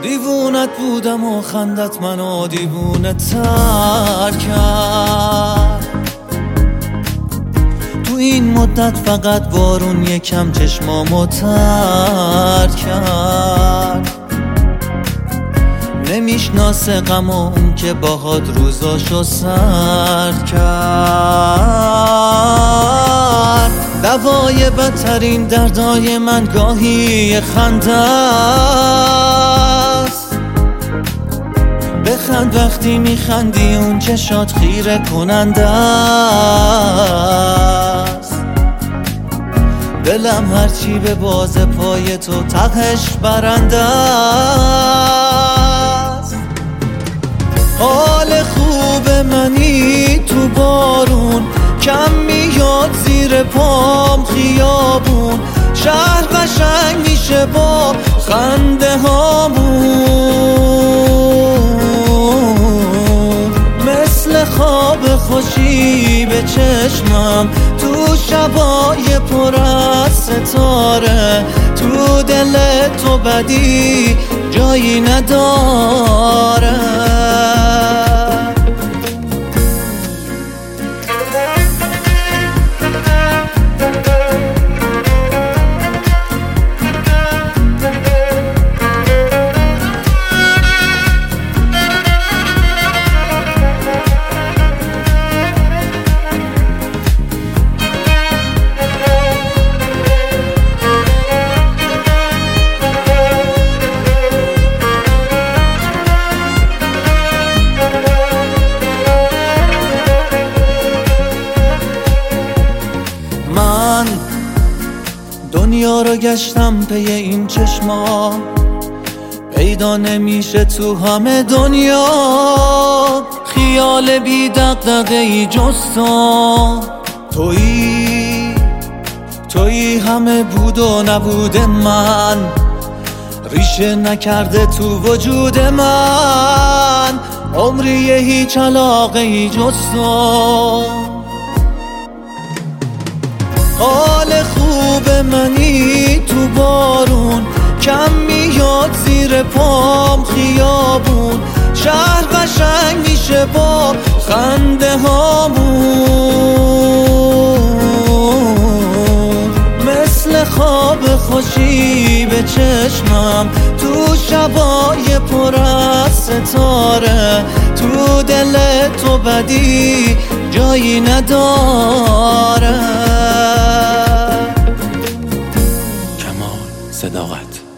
دیوونت بودم و خندت منو دیوونه تر کرد. تو این مدت فقط بارون یکم چشمامو تر کرد. نمیشناسه غم و اون که باهات روزاشو سرد کرد. دوای بدترین دردای من گاهی خنده است. بخند وقتی میخندی اون چشات خیره کننده است. دلم هرچی به باز پای تو تهش برنده است. حال خوب منی تو بارون، کم میاد زیر پام خیابون. شهر قشنگ میشه با خنده هامون. مثل خواب خوشی به چشمم تو شبای پر از ستاره. تو دل تو بدی جایی نداره. دنیا رو گشتم پی این چشما، پیدا نمیشه تو همه دنیا. خیال بی دغدغه ای جز تویی همه بود و نبود من. ریشه نکرده تو وجود من، عمری هیچ علاقه ای جز تو. حال خوب منی تو بارون، کم میاد زیر پام خیابون. شهر قشنگ میشه با خنده هامون. مثل خواب خوشی به چشمم تو شبای پر از ستاره. تو دل تو بدی جایی نداره. کمال صداقت